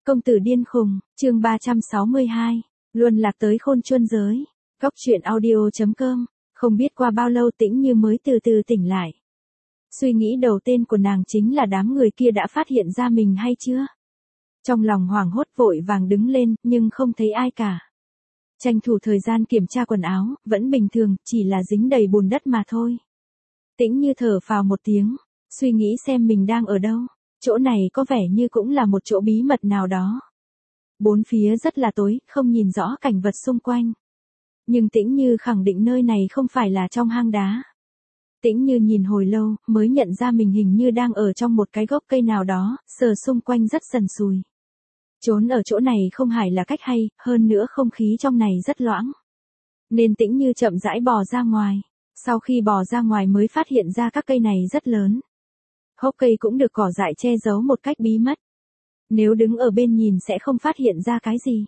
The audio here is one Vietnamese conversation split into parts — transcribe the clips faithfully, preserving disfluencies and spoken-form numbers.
Công tử điên khùng, chương ba trăm sáu mươi hai, luân lạc tới khôn chuân giới. Góc truyện audio chấm com, không biết qua bao lâu Tĩnh Như mới từ từ tỉnh lại. Suy nghĩ đầu tiên của nàng chính là đám người kia đã phát hiện ra mình hay chưa. Trong lòng hoảng hốt vội vàng đứng lên, nhưng không thấy ai cả. Tranh thủ thời gian kiểm tra quần áo, vẫn bình thường, chỉ là dính đầy bùn đất mà thôi. Tĩnh Như thở phào một tiếng, suy nghĩ xem mình đang ở đâu. Chỗ này có vẻ như cũng là một chỗ bí mật nào đó. Bốn phía rất là tối, không nhìn rõ cảnh vật xung quanh. Nhưng Tĩnh Như khẳng định nơi này không phải là trong hang đá. Tĩnh Như nhìn hồi lâu, mới nhận ra mình hình như đang ở trong một cái gốc cây nào đó, sờ xung quanh rất sần sùi. Trốn ở chỗ này không hẳn là cách hay, hơn nữa không khí trong này rất loãng. Nên Tĩnh Như chậm rãi bò ra ngoài. Sau khi bò ra ngoài mới phát hiện ra các cây này rất lớn. Hốc cây cũng được cỏ dại che giấu một cách bí mật. Nếu đứng ở bên nhìn sẽ không phát hiện ra cái gì.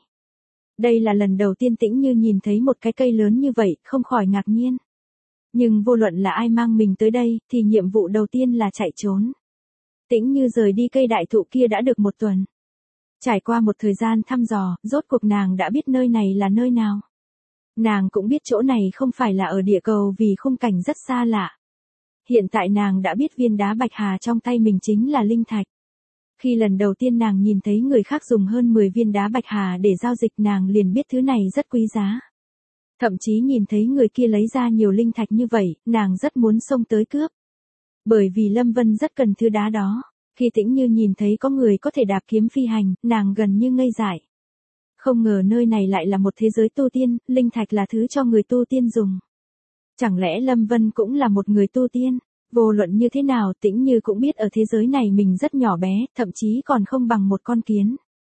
Đây là lần đầu tiên Tĩnh Như nhìn thấy một cái cây lớn như vậy, không khỏi ngạc nhiên. Nhưng vô luận là ai mang mình tới đây, thì nhiệm vụ đầu tiên là chạy trốn. Tĩnh Như rời đi cây đại thụ kia đã được một tuần. Trải qua một thời gian thăm dò, rốt cuộc nàng đã biết nơi này là nơi nào. Nàng cũng biết chỗ này không phải là ở địa cầu vì khung cảnh rất xa lạ. Hiện tại nàng đã biết viên đá bạch hà trong tay mình chính là linh thạch. Khi lần đầu tiên nàng nhìn thấy người khác dùng hơn mười viên đá bạch hà để giao dịch, nàng liền biết thứ này rất quý giá. Thậm chí nhìn thấy người kia lấy ra nhiều linh thạch như vậy, nàng rất muốn xông tới cướp. Bởi vì Lâm Vân rất cần thứ đá đó. Khi Tĩnh Như nhìn thấy có người có thể đạp kiếm phi hành, nàng gần như ngây dại. Không ngờ nơi này lại là một thế giới tu tiên, linh thạch là thứ cho người tu tiên dùng. Chẳng lẽ Lâm Vân cũng là một người tu tiên? Vô luận như thế nào, Tĩnh Như cũng biết ở thế giới này mình rất nhỏ bé, thậm chí còn không bằng một con kiến.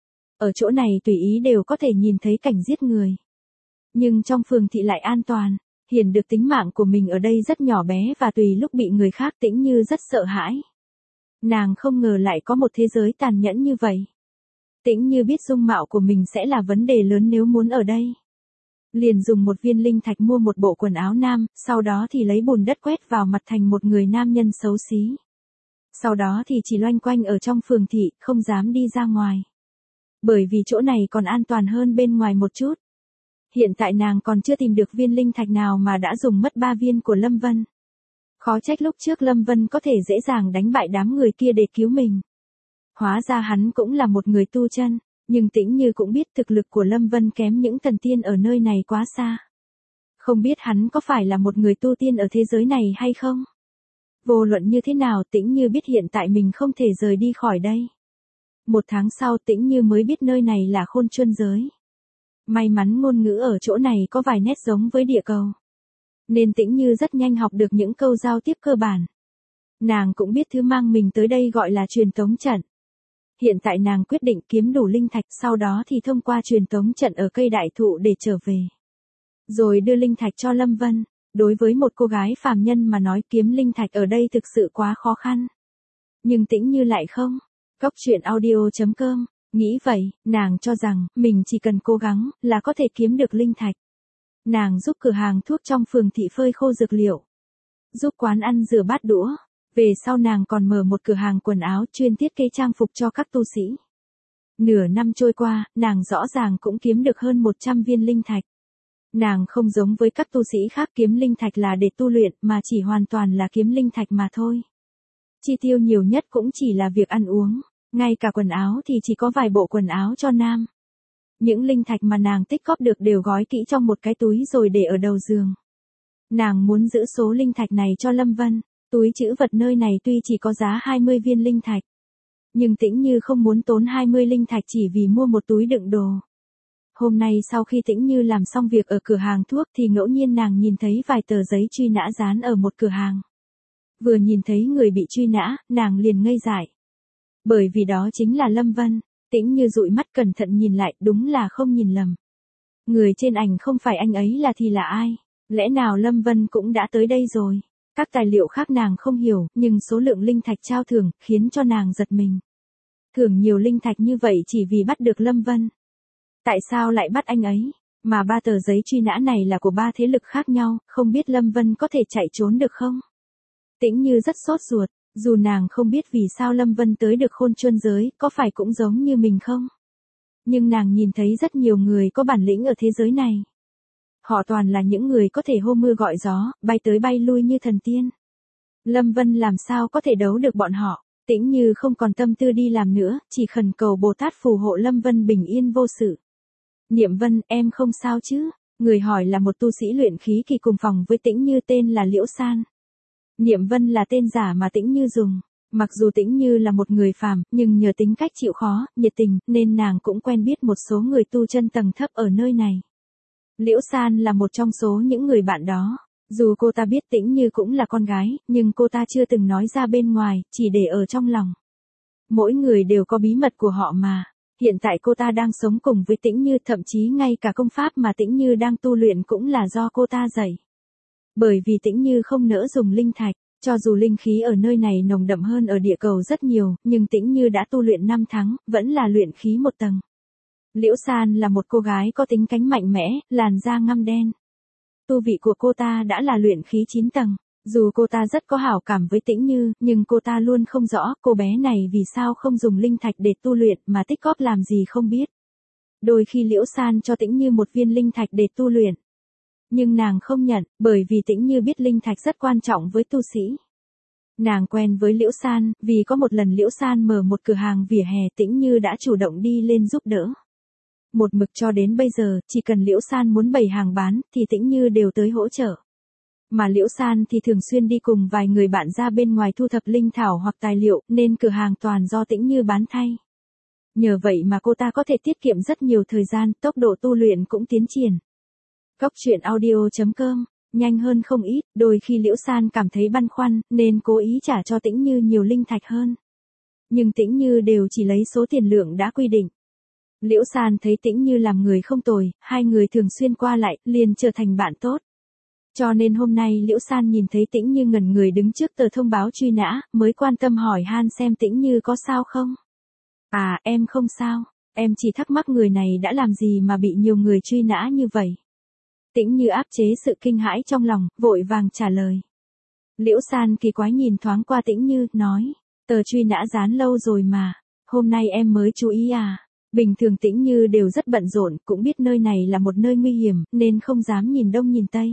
Ở chỗ này tùy ý đều có thể nhìn thấy cảnh giết người. Nhưng trong phường thị lại an toàn, hiển được tính mạng của mình ở đây rất nhỏ bé và tùy lúc bị người khác. Tĩnh Như rất sợ hãi. Nàng không ngờ lại có một thế giới tàn nhẫn như vậy. Tĩnh Như biết dung mạo của mình sẽ là vấn đề lớn nếu muốn ở đây. Liền dùng một viên linh thạch mua một bộ quần áo nam, sau đó thì lấy bùn đất quét vào mặt thành một người nam nhân xấu xí. Sau đó thì chỉ loanh quanh ở trong phường thị, không dám đi ra ngoài. Bởi vì chỗ này còn an toàn hơn bên ngoài một chút. Hiện tại nàng còn chưa tìm được viên linh thạch nào mà đã dùng mất ba viên của Lâm Vân. Khó trách lúc trước Lâm Vân có thể dễ dàng đánh bại đám người kia để cứu mình. Hóa ra hắn cũng là một người tu chân. Nhưng Tĩnh Như cũng biết thực lực của Lâm Vân kém những thần tiên ở nơi này quá xa. Không biết hắn có phải là một người tu tiên ở thế giới này hay không? Vô luận như thế nào, Tĩnh Như biết hiện tại mình không thể rời đi khỏi đây. Một tháng sau Tĩnh Như mới biết nơi này là khôn chuân giới. May mắn ngôn ngữ ở chỗ này có vài nét giống với địa cầu. Nên Tĩnh Như rất nhanh học được những câu giao tiếp cơ bản. Nàng cũng biết thứ mang mình tới đây gọi là truyền tống trận. Hiện tại nàng quyết định kiếm đủ linh thạch, sau đó thì thông qua truyền tống trận ở cây đại thụ để trở về. Rồi đưa linh thạch cho Lâm Vân. Đối với một cô gái phàm nhân mà nói, kiếm linh thạch ở đây thực sự quá khó khăn. Nhưng Tĩnh Như lại không. Góc truyện audio chấm com, nghĩ vậy, nàng cho rằng mình chỉ cần cố gắng là có thể kiếm được linh thạch. Nàng giúp cửa hàng thuốc trong phường thị phơi khô dược liệu. Giúp quán ăn rửa bát đũa. Về sau nàng còn mở một cửa hàng quần áo chuyên thiết kế trang phục cho các tu sĩ. Nửa năm trôi qua, nàng rõ ràng cũng kiếm được hơn một trăm viên linh thạch. Nàng không giống với các tu sĩ khác kiếm linh thạch là để tu luyện mà chỉ hoàn toàn là kiếm linh thạch mà thôi. Chi tiêu nhiều nhất cũng chỉ là việc ăn uống, ngay cả quần áo thì chỉ có vài bộ quần áo cho nam. Những linh thạch mà nàng tích góp được đều gói kỹ trong một cái túi rồi để ở đầu giường. Nàng muốn giữ số linh thạch này cho Lâm Vân. Túi trữ vật nơi này tuy chỉ có giá hai mươi viên linh thạch. Nhưng Tĩnh Như không muốn tốn hai mươi linh thạch chỉ vì mua một túi đựng đồ. Hôm nay sau khi Tĩnh Như làm xong việc ở cửa hàng thuốc thì ngẫu nhiên nàng nhìn thấy vài tờ giấy truy nã dán ở một cửa hàng. Vừa nhìn thấy người bị truy nã, nàng liền ngây dại. Bởi vì đó chính là Lâm Vân. Tĩnh Như dụi mắt cẩn thận nhìn lại, đúng là không nhìn lầm. Người trên ảnh không phải anh ấy là thì là ai? Lẽ nào Lâm Vân cũng đã tới đây rồi? Các tài liệu khác nàng không hiểu, nhưng số lượng linh thạch trao thưởng khiến cho nàng giật mình. Thưởng nhiều linh thạch như vậy chỉ vì bắt được Lâm Vân. Tại sao lại bắt anh ấy? Mà ba tờ giấy truy nã này là của ba thế lực khác nhau, không biết Lâm Vân có thể chạy trốn được không? Tĩnh Như rất sốt ruột, dù nàng không biết vì sao Lâm Vân tới được khôn chuân giới, có phải cũng giống như mình không? Nhưng nàng nhìn thấy rất nhiều người có bản lĩnh ở thế giới này. Họ toàn là những người có thể hô mưa gọi gió, bay tới bay lui như thần tiên. Lâm Vân làm sao có thể đấu được bọn họ. Tĩnh Như không còn tâm tư đi làm nữa, chỉ khẩn cầu Bồ Tát phù hộ Lâm Vân bình yên vô sự. Niệm Vân, em không sao chứ? Người hỏi là một tu sĩ luyện khí kỳ cùng phòng với Tĩnh Như tên là Liễu San. Niệm Vân là tên giả mà Tĩnh Như dùng. Mặc dù Tĩnh Như là một người phàm, nhưng nhờ tính cách chịu khó, nhiệt tình, nên nàng cũng quen biết một số người tu chân tầng thấp ở nơi này. Liễu San là một trong số những người bạn đó. Dù cô ta biết Tĩnh Như cũng là con gái, nhưng cô ta chưa từng nói ra bên ngoài, chỉ để ở trong lòng. Mỗi người đều có bí mật của họ mà. Hiện tại cô ta đang sống cùng với Tĩnh Như, thậm chí ngay cả công pháp mà Tĩnh Như đang tu luyện cũng là do cô ta dạy. Bởi vì Tĩnh Như không nỡ dùng linh thạch, cho dù linh khí ở nơi này nồng đậm hơn ở địa cầu rất nhiều, nhưng Tĩnh Như đã tu luyện năm tháng, vẫn là luyện khí một tầng. Liễu San là một cô gái có tính cánh mạnh mẽ, làn da ngăm đen. Tu vị của cô ta đã là luyện khí chín tầng. Dù cô ta rất có hảo cảm với Tĩnh Như, nhưng cô ta luôn không rõ cô bé này vì sao không dùng linh thạch để tu luyện mà tích góp làm gì không biết. Đôi khi Liễu San cho Tĩnh Như một viên linh thạch để tu luyện. Nhưng nàng không nhận, bởi vì Tĩnh Như biết linh thạch rất quan trọng với tu sĩ. Nàng quen với Liễu San, vì có một lần Liễu San mở một cửa hàng vỉa hè, Tĩnh Như đã chủ động đi lên giúp đỡ. Một mực cho đến bây giờ, chỉ cần Liễu San muốn bày hàng bán, thì Tĩnh Như đều tới hỗ trợ. Mà Liễu San thì thường xuyên đi cùng vài người bạn ra bên ngoài thu thập linh thảo hoặc tài liệu, nên cửa hàng toàn do Tĩnh Như bán thay. Nhờ vậy mà cô ta có thể tiết kiệm rất nhiều thời gian, tốc độ tu luyện cũng tiến triển. Góc truyện audio chấm com, nhanh hơn không ít, đôi khi Liễu San cảm thấy băn khoăn, nên cố ý trả cho Tĩnh Như nhiều linh thạch hơn. Nhưng Tĩnh Như đều chỉ lấy số tiền lượng đã quy định. Liễu San thấy Tĩnh Như làm người không tồi, hai người thường xuyên qua lại, liền trở thành bạn tốt. Cho nên hôm nay Liễu San nhìn thấy Tĩnh Như ngẩn người đứng trước tờ thông báo truy nã, mới quan tâm hỏi han xem Tĩnh Như có sao không. À, em không sao, em chỉ thắc mắc người này đã làm gì mà bị nhiều người truy nã như vậy. Tĩnh Như áp chế sự kinh hãi trong lòng, vội vàng trả lời. Liễu San kỳ quái nhìn thoáng qua Tĩnh Như, nói, tờ truy nã dán lâu rồi mà, hôm nay em mới chú ý à. Bình thường Tĩnh Như đều rất bận rộn, cũng biết nơi này là một nơi nguy hiểm, nên không dám nhìn đông nhìn tây.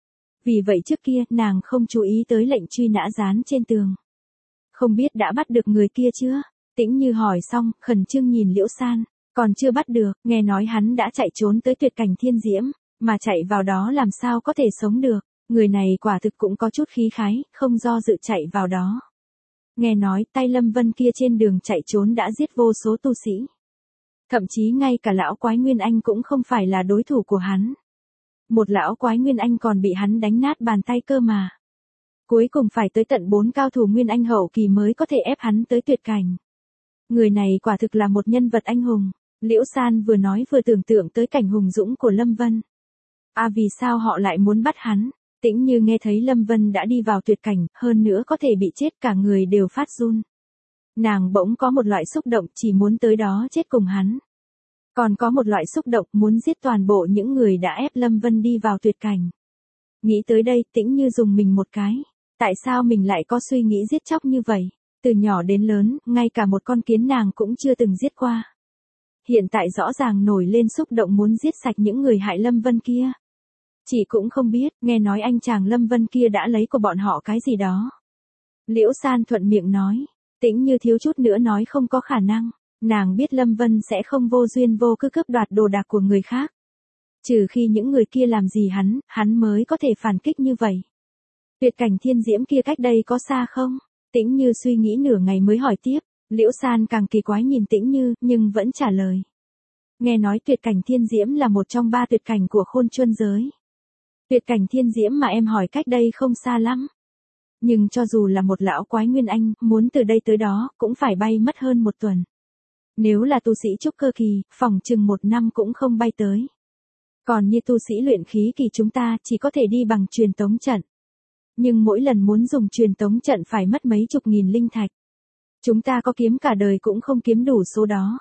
Vì vậy trước kia, nàng không chú ý tới lệnh truy nã dán trên tường. Không biết đã bắt được người kia chưa? Tĩnh Như hỏi xong, khẩn trương nhìn Liễu San. Còn chưa bắt được, nghe nói hắn đã chạy trốn tới tuyệt cảnh thiên diễm, mà chạy vào đó làm sao có thể sống được. Người này quả thực cũng có chút khí khái, không do dự chạy vào đó. Nghe nói, tay Lâm Vân kia trên đường chạy trốn đã giết vô số tu sĩ. Thậm chí ngay cả lão quái Nguyên Anh cũng không phải là đối thủ của hắn. Một lão quái Nguyên Anh còn bị hắn đánh nát bàn tay cơ mà. Cuối cùng phải tới tận bốn cao thủ Nguyên Anh hậu kỳ mới có thể ép hắn tới tuyệt cảnh. Người này quả thực là một nhân vật anh hùng. Liễu San vừa nói vừa tưởng tượng tới cảnh hùng dũng của Lâm Vân. À, vì sao họ lại muốn bắt hắn? Tĩnh Như nghe thấy Lâm Vân đã đi vào tuyệt cảnh, hơn nữa có thể bị chết, cả người đều phát run. Nàng bỗng có một loại xúc động chỉ muốn tới đó chết cùng hắn. Còn có một loại xúc động muốn giết toàn bộ những người đã ép Lâm Vân đi vào tuyệt cảnh. Nghĩ tới đây, Tĩnh Như dùng mình một cái. Tại sao mình lại có suy nghĩ giết chóc như vậy? Từ nhỏ đến lớn, ngay cả một con kiến nàng cũng chưa từng giết qua. Hiện tại rõ ràng nổi lên xúc động muốn giết sạch những người hại Lâm Vân kia. Chị cũng không biết, nghe nói anh chàng Lâm Vân kia đã lấy của bọn họ cái gì đó. Liễu San thuận miệng nói. Tĩnh Như thiếu chút nữa nói không có khả năng. Nàng biết Lâm Vân sẽ không vô duyên vô cớ cướp đoạt đồ đạc của người khác. Trừ khi những người kia làm gì hắn, hắn mới có thể phản kích như vậy. Tuyệt cảnh thiên diễm kia cách đây có xa không? Tĩnh Như suy nghĩ nửa ngày mới hỏi tiếp. Liễu San càng kỳ quái nhìn Tĩnh Như, nhưng vẫn trả lời. Nghe nói tuyệt cảnh thiên diễm là một trong ba tuyệt cảnh của khôn chuân giới. Tuyệt cảnh thiên diễm mà em hỏi cách đây không xa lắm. Nhưng cho dù là một lão quái Nguyên Anh, muốn từ đây tới đó, cũng phải bay mất hơn một tuần. Nếu là tu sĩ trúc cơ kỳ, phỏng chừng một năm cũng không bay tới. Còn như tu sĩ luyện khí kỳ chúng ta chỉ có thể đi bằng truyền tống trận. Nhưng mỗi lần muốn dùng truyền tống trận phải mất mấy chục nghìn linh thạch. Chúng ta có kiếm cả đời cũng không kiếm đủ số đó.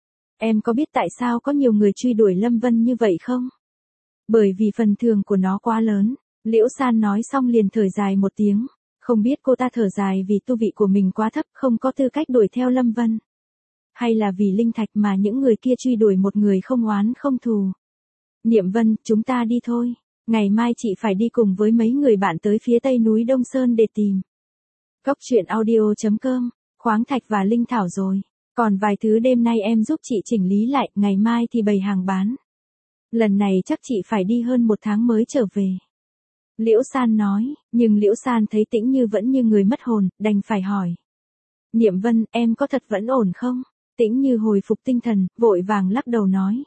Em có biết tại sao có nhiều người truy đuổi Lâm Vân như vậy không? Bởi vì phần thưởng của nó quá lớn. Liễu San nói xong liền thở dài một tiếng. Không biết cô ta thở dài vì tu vị của mình quá thấp, không có tư cách đuổi theo Lâm Vân. Hay là vì linh thạch mà những người kia truy đuổi một người không oán không thù? Niệm Vân, chúng ta đi thôi. Ngày mai chị phải đi cùng với mấy người bạn tới phía tây núi Đông Sơn để tìm. Cốc truyện audio chấm com, khoáng thạch và linh thảo rồi. Còn vài thứ đêm nay em giúp chị chỉnh lý lại, ngày mai thì bày hàng bán. Lần này chắc chị phải đi hơn một tháng mới trở về. Liễu San nói, nhưng Liễu San thấy Tĩnh Như vẫn như người mất hồn, đành phải hỏi. Niệm Vân, em có thật vẫn ổn không? Tĩnh Như hồi phục tinh thần, vội vàng lắc đầu nói.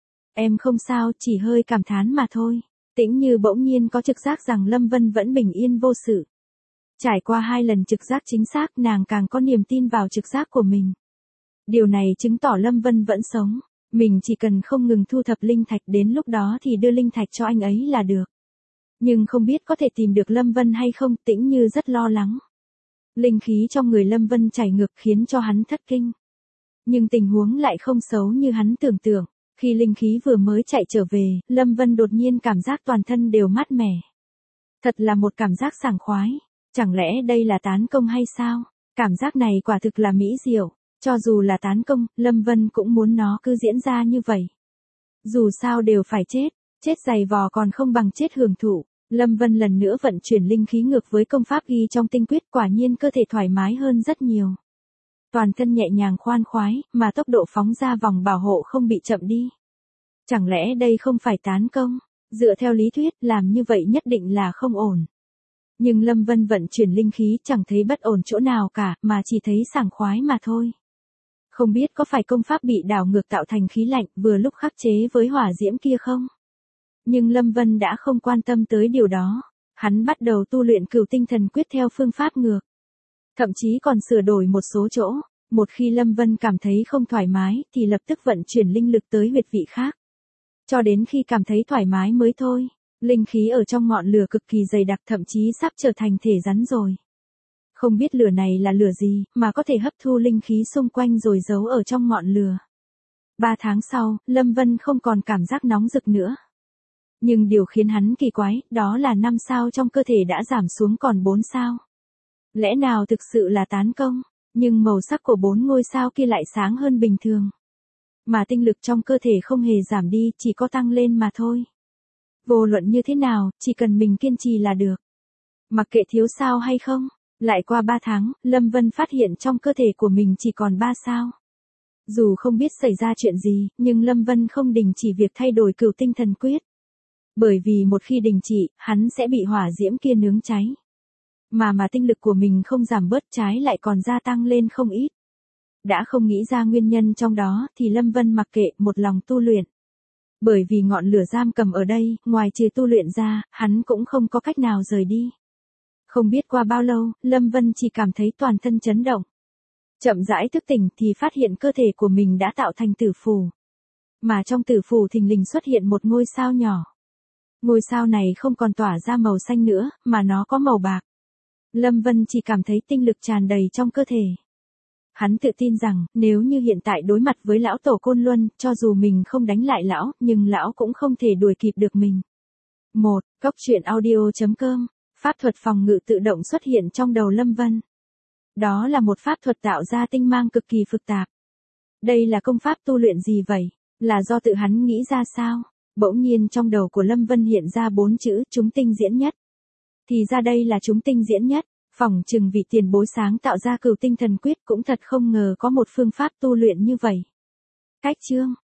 Em không sao, chỉ hơi cảm thán mà thôi. Tĩnh Như bỗng nhiên có trực giác rằng Lâm Vân vẫn bình yên vô sự. Trải qua hai lần trực giác chính xác, nàng càng có niềm tin vào trực giác của mình. Điều này chứng tỏ Lâm Vân vẫn sống. Mình chỉ cần không ngừng thu thập linh thạch, đến lúc đó thì đưa linh thạch cho anh ấy là được. Nhưng không biết có thể tìm được Lâm Vân hay không, Tĩnh Như rất lo lắng. Linh khí trong người Lâm Vân chảy ngược khiến cho hắn thất kinh. Nhưng tình huống lại không xấu như hắn tưởng tượng. Khi linh khí vừa mới chạy trở về, Lâm Vân đột nhiên cảm giác toàn thân đều mát mẻ. Thật là một cảm giác sảng khoái. Chẳng lẽ đây là tán công hay sao? Cảm giác này quả thực là mỹ diệu. Cho dù là tán công, Lâm Vân cũng muốn nó cứ diễn ra như vậy. Dù sao đều phải chết, chết dày vò còn không bằng chết hưởng thụ. Lâm Vân lần nữa vận chuyển linh khí ngược với công pháp ghi trong tinh quyết, quả nhiên cơ thể thoải mái hơn rất nhiều. Toàn thân nhẹ nhàng khoan khoái, mà tốc độ phóng ra vòng bảo hộ không bị chậm đi. Chẳng lẽ đây không phải tán công? Dựa theo lý thuyết, làm như vậy nhất định là không ổn. Nhưng Lâm Vân vận chuyển linh khí chẳng thấy bất ổn chỗ nào cả, mà chỉ thấy sảng khoái mà thôi. Không biết có phải công pháp bị đảo ngược tạo thành khí lạnh vừa lúc khắc chế với hỏa diễm kia không? Nhưng Lâm Vân đã không quan tâm tới điều đó. Hắn bắt đầu tu luyện Cửu Tinh Thần Quyết theo phương pháp ngược. Thậm chí còn sửa đổi một số chỗ. Một khi Lâm Vân cảm thấy không thoải mái thì lập tức vận chuyển linh lực tới huyệt vị khác. Cho đến khi cảm thấy thoải mái mới thôi. Linh khí ở trong ngọn lửa cực kỳ dày đặc, thậm chí sắp trở thành thể rắn rồi. Không biết lửa này là lửa gì mà có thể hấp thu linh khí xung quanh rồi giấu ở trong ngọn lửa. Ba tháng sau, Lâm Vân không còn cảm giác nóng rực nữa. Nhưng điều khiến hắn kỳ quái, đó là năm sao trong cơ thể đã giảm xuống còn bốn sao. Lẽ nào thực sự là tán công, nhưng màu sắc của bốn ngôi sao kia lại sáng hơn bình thường. Mà tinh lực trong cơ thể không hề giảm đi, chỉ có tăng lên mà thôi. Vô luận như thế nào, chỉ cần mình kiên trì là được. Mặc kệ thiếu sao hay không, lại qua ba tháng, Lâm Vân phát hiện trong cơ thể của mình chỉ còn ba sao. Dù không biết xảy ra chuyện gì, nhưng Lâm Vân không đình chỉ việc thay đổi Cửu Tinh Thần Quyết. Bởi vì một khi đình chỉ, hắn sẽ bị hỏa diễm kia nướng cháy. Mà mà tinh lực của mình không giảm bớt, trái lại còn gia tăng lên không ít. Đã không nghĩ ra nguyên nhân trong đó thì Lâm Vân mặc kệ, một lòng tu luyện. Bởi vì ngọn lửa giam cầm ở đây, ngoài trừ tu luyện ra, hắn cũng không có cách nào rời đi. Không biết qua bao lâu, Lâm Vân chỉ cảm thấy toàn thân chấn động. Chậm rãi thức tỉnh thì phát hiện cơ thể của mình đã tạo thành tử phù. Mà trong tử phù thình lình xuất hiện một ngôi sao nhỏ. Ngôi sao này không còn tỏa ra màu xanh nữa, mà nó có màu bạc. Lâm Vân chỉ cảm thấy tinh lực tràn đầy trong cơ thể. Hắn tự tin rằng, nếu như hiện tại đối mặt với lão tổ Côn Luân, cho dù mình không đánh lại lão, nhưng lão cũng không thể đuổi kịp được mình. một. Cốc truyện audio chấm com, pháp thuật phòng ngự tự động xuất hiện trong đầu Lâm Vân. Đó là một pháp thuật tạo ra tinh mang cực kỳ phức tạp. Đây là công pháp tu luyện gì vậy? Là do tự hắn nghĩ ra sao? Bỗng nhiên trong đầu của Lâm Vân hiện ra bốn chữ, chúng tinh diễn nhất. Thì ra đây là chúng tinh diễn nhất. Phỏng chừng vị tiền bối sáng tạo ra Cửu Tinh Thần Quyết cũng thật không ngờ có một phương pháp tu luyện như vậy. Cách chương